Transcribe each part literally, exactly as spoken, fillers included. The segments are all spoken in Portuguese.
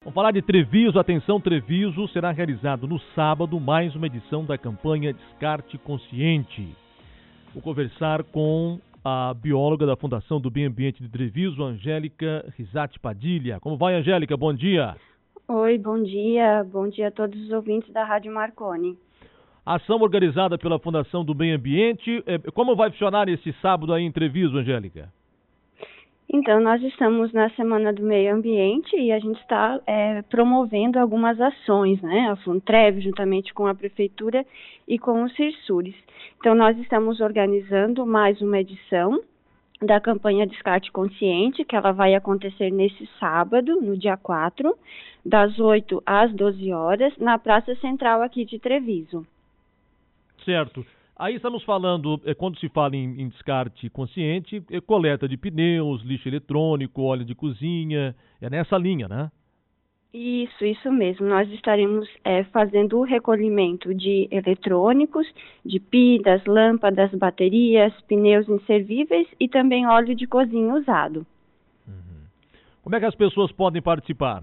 Vamos falar de Treviso. Atenção, Treviso, será realizado no sábado mais uma edição da campanha Descarte Consciente. Vou conversar com a bióloga da Fundação do Meio Ambiente de Treviso, Angélica Risati Padilha. Como vai, Angélica? Bom dia. Oi, bom dia. Bom dia a todos os ouvintes da Rádio Marconi. A ação organizada pela Fundação do Meio Ambiente, como vai funcionar esse sábado aí em Treviso, Angélica? Então, nós estamos na Semana do Meio Ambiente e a gente está é, promovendo algumas ações, né? A Funtrev, juntamente com a Prefeitura e com os CIRSURES. Então, nós estamos organizando mais uma edição da campanha Descarte Consciente, que ela vai acontecer nesse sábado, no dia quatro, das oito às doze horas, na Praça Central aqui de Treviso. Certo. Aí estamos falando, é, quando se fala em, em descarte consciente, é coleta de pneus, lixo eletrônico, óleo de cozinha, é nessa linha, né? Isso, isso mesmo. Nós estaremos é, fazendo o recolhimento de eletrônicos, de pilhas, lâmpadas, baterias, pneus inservíveis e também óleo de cozinha usado. Uhum. Como é que as pessoas podem participar?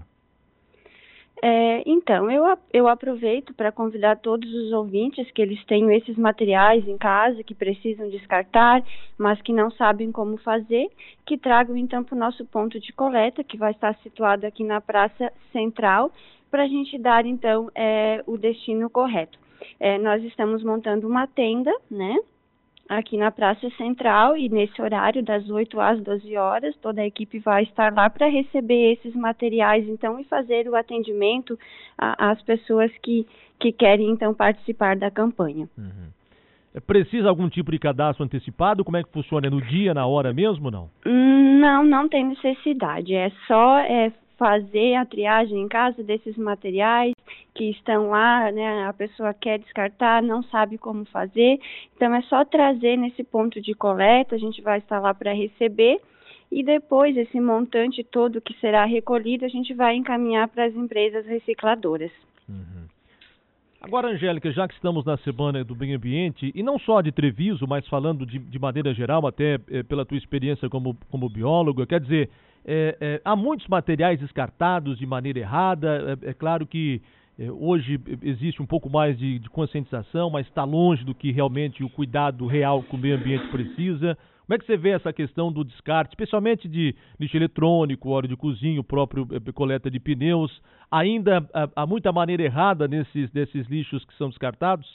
É, então, eu, eu aproveito para convidar todos os ouvintes que eles tenham esses materiais em casa, que precisam descartar, mas que não sabem como fazer, que tragam então para o nosso ponto de coleta, que vai estar situado aqui na Praça Central, para a gente dar então é, o destino correto. É, nós estamos montando uma tenda, né? Aqui na Praça Central, e nesse horário das oito às doze horas, toda a equipe vai estar lá para receber esses materiais, então, e fazer o atendimento às pessoas que, que querem, então, participar da campanha. Uhum. Precisa algum tipo de cadastro antecipado? Como é que funciona? É no dia, na hora mesmo, não? Não, não tem necessidade, é só é, fazer a triagem em casa desses materiais que estão lá, né, a pessoa quer descartar, não sabe como fazer, então é só trazer nesse ponto de coleta, a gente vai estar lá para receber e depois esse montante todo que será recolhido, a gente vai encaminhar para as empresas recicladoras. Uhum. Agora, Angélica, já que estamos na Semana do Meio Ambiente, e não só de Treviso, mas falando de, de maneira geral, até é, pela tua experiência como, como biólogo, quer dizer, é, é, há muitos materiais descartados de maneira errada, é, é claro que é, hoje existe um pouco mais de, de conscientização, mas está longe do que realmente o cuidado real que o meio ambiente precisa. Como é que você vê essa questão do descarte, especialmente de lixo eletrônico, óleo de cozinha, o próprio eh, coleta de pneus? Ainda há, há muita maneira errada nesses, nesses lixos que são descartados?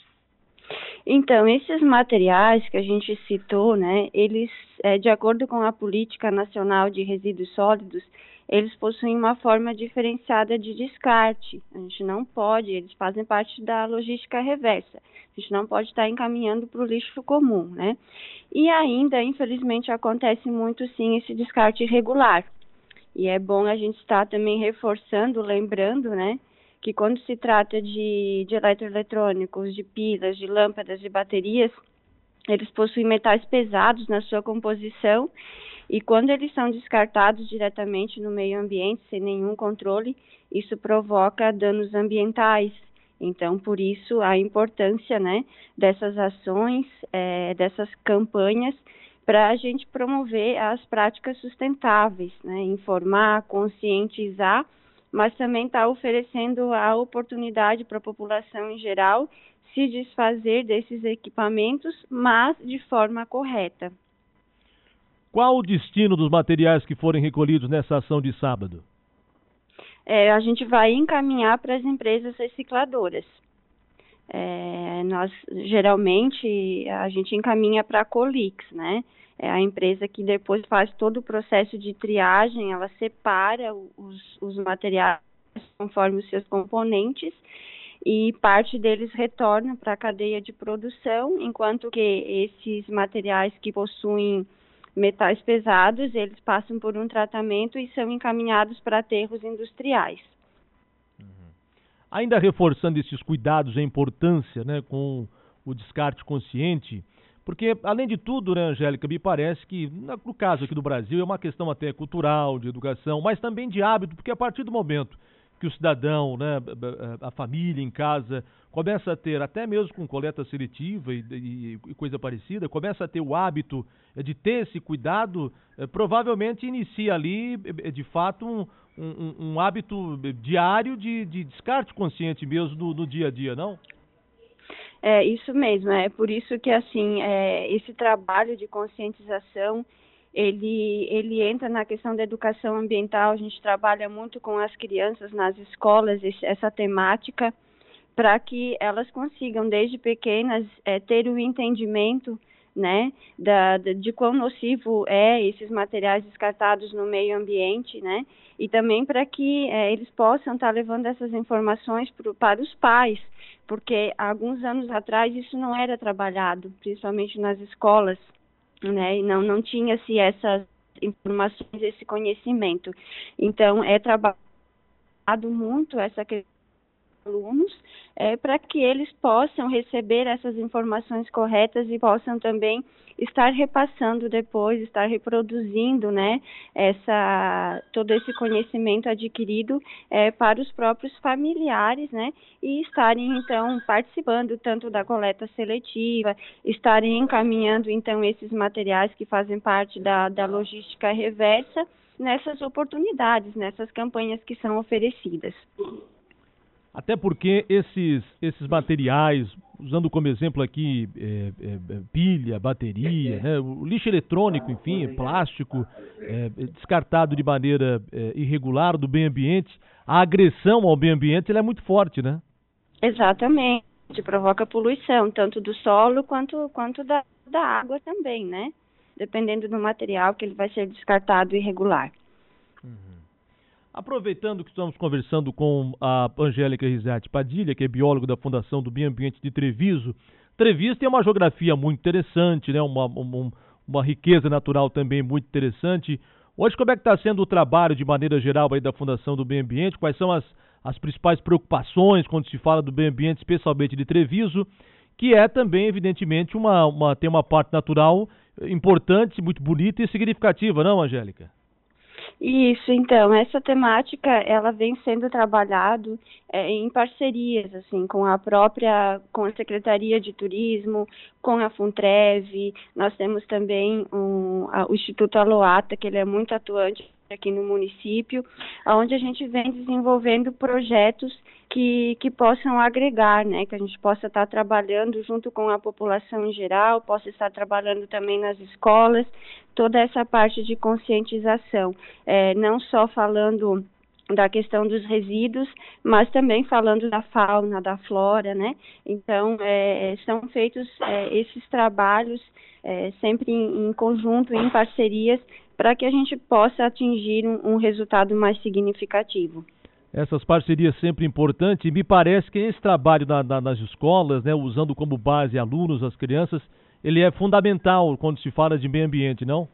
Então, esses materiais que a gente citou, né, eles, é, de acordo com a Política Nacional de Resíduos Sólidos, eles possuem uma forma diferenciada de descarte. A gente não pode, eles fazem parte da logística reversa. A gente não pode estar encaminhando para o lixo comum, né? E ainda, infelizmente, acontece muito, sim, esse descarte irregular. E é bom a gente estar também reforçando, lembrando, né, que quando se trata de, de eletroeletrônicos, de pilhas, de lâmpadas, de baterias, eles possuem metais pesados na sua composição e quando eles são descartados diretamente no meio ambiente, sem nenhum controle, isso provoca danos ambientais. Então, por isso, a importância, né, dessas ações, é, dessas campanhas, para a gente promover as práticas sustentáveis, né, informar, conscientizar, mas também está oferecendo a oportunidade para a população em geral se desfazer desses equipamentos, mas de forma correta. Qual o destino dos materiais que forem recolhidos nessa ação de sábado? É, a gente vai encaminhar para as empresas recicladoras. É, nós, geralmente, a gente encaminha para a Colix, né? É a empresa que depois faz todo o processo de triagem, ela separa os, os materiais conforme os seus componentes e parte deles retorna para a cadeia de produção, enquanto que esses materiais que possuem metais pesados, eles passam por um tratamento e são encaminhados para aterros industriais. Uhum. Ainda reforçando esses cuidados, a importância, né, com o descarte consciente, porque, além de tudo, né, Angélica, me parece que, no caso aqui do Brasil, é uma questão até cultural, de educação, mas também de hábito, porque a partir do momento que o cidadão, né, a família em casa, começa a ter, até mesmo com coleta seletiva e, e, e coisa parecida, começa a ter o hábito de ter esse cuidado, provavelmente inicia ali, de fato, um, um, um, um hábito diário de, de descarte consciente mesmo no, no dia a dia, não? É isso mesmo, é por isso que assim, é, esse trabalho de conscientização, ele, ele entra na questão da educação ambiental. A gente trabalha muito com as crianças nas escolas, esse, essa temática, para que elas consigam, desde pequenas, é, ter o entendimento, né, da, de, de quão nocivo é esses materiais descartados no meio ambiente, né, e também para que é, eles possam estar tá levando essas informações pro, para os pais, porque há alguns anos atrás isso não era trabalhado, principalmente nas escolas, né, e não, não tinha-se essas informações, esse conhecimento. Então, é trabalhado muito essa questão alunos, é, para que eles possam receber essas informações corretas e possam também estar repassando depois, estar reproduzindo, né, essa, todo esse conhecimento adquirido é, para os próprios familiares, né, e estarem, então, participando tanto da coleta seletiva, estarem encaminhando, então, esses materiais que fazem parte da, da logística reversa nessas oportunidades, nessas campanhas que são oferecidas. Até porque esses, esses materiais, usando como exemplo aqui é, é, pilha, bateria, né, o lixo eletrônico, enfim, plástico, é, descartado de maneira é, irregular do meio ambiente, a agressão ao meio ambiente ela é muito forte, né? Exatamente, provoca poluição, tanto do solo quanto, quanto da, da água também, né? Dependendo do material que ele vai ser descartado irregular. Uhum. Aproveitando que estamos conversando com a Angélica Risati Padilha, que é bióloga da Fundação do Meio Ambiente de Treviso, Treviso tem uma geografia muito interessante, né? uma, uma, uma riqueza natural também muito interessante. Hoje, como é que está sendo o trabalho, de maneira geral, aí da Fundação do Meio Ambiente? Quais são as, as principais preocupações quando se fala do meio ambiente, especialmente de Treviso, que é também, evidentemente, uma, uma, tem uma parte natural importante, muito bonita e significativa, não, Angélica? Isso, então, essa temática, ela vem sendo trabalhado é, em parcerias, assim, com a própria, com a Secretaria de Turismo, com a Funtrev. Nós temos também um, a, o Instituto Aloata, que ele é muito atuante aqui no município, onde a gente vem desenvolvendo projetos que, que possam agregar, né, que a gente possa estar trabalhando junto com a população em geral, possa estar trabalhando também nas escolas, toda essa parte de conscientização, é, não só falando da questão dos resíduos, mas também falando da fauna, da flora, né? Então, é, são feitos é, esses trabalhos é, sempre em, em conjunto, em parcerias, para que a gente possa atingir um, um resultado mais significativo. Essas parcerias sempre importantes, e me parece que esse trabalho na, na, nas escolas, né, usando como base alunos, as crianças, ele é fundamental quando se fala de meio ambiente, não?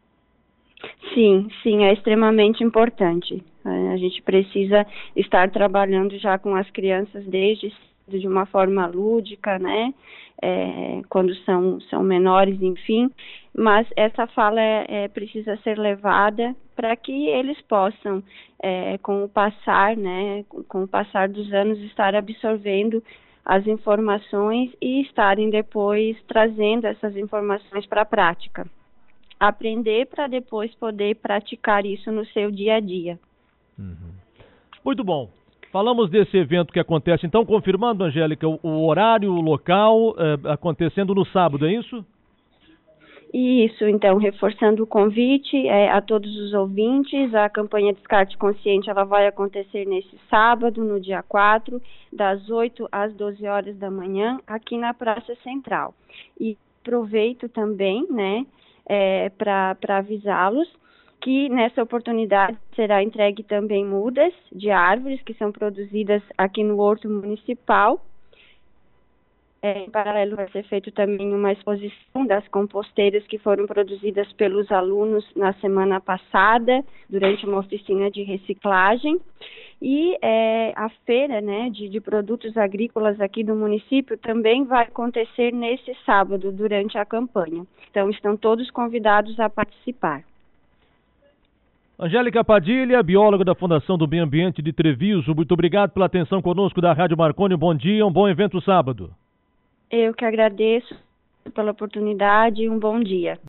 Sim, sim, é extremamente importante. A gente precisa estar trabalhando já com as crianças desde de uma forma lúdica, né, é, quando são, são menores, enfim, mas essa fala é, é, precisa ser levada para que eles possam, é, com o passar, né, com o passar dos anos, estar absorvendo as informações e estarem depois trazendo essas informações para a prática. Aprender para depois poder praticar isso no seu dia a dia. Uhum. Muito bom. Falamos desse evento que acontece, então, confirmando, Angélica, o, o horário, o local, eh, acontecendo no sábado, é isso? Isso, então, reforçando o convite é, a todos os ouvintes, a campanha Descarte Consciente, ela vai acontecer nesse sábado, no dia quatro, das oito às doze horas da manhã, aqui na Praça Central. E aproveito também, né, é, para avisá-los que nessa oportunidade será entregue também mudas de árvores que são produzidas aqui no Horto Municipal. É, em paralelo vai ser feito também uma exposição das composteiras que foram produzidas pelos alunos na semana passada, durante uma oficina de reciclagem. E é, a feira, né, de, de produtos agrícolas aqui do município também vai acontecer nesse sábado, durante a campanha. Então, estão todos convidados a participar. Angélica Padilha, bióloga da Fundação do Meio Ambiente de Treviso, muito obrigado pela atenção conosco da Rádio Marconi. Um bom dia, um bom evento sábado. Eu que agradeço pela oportunidade e um bom dia.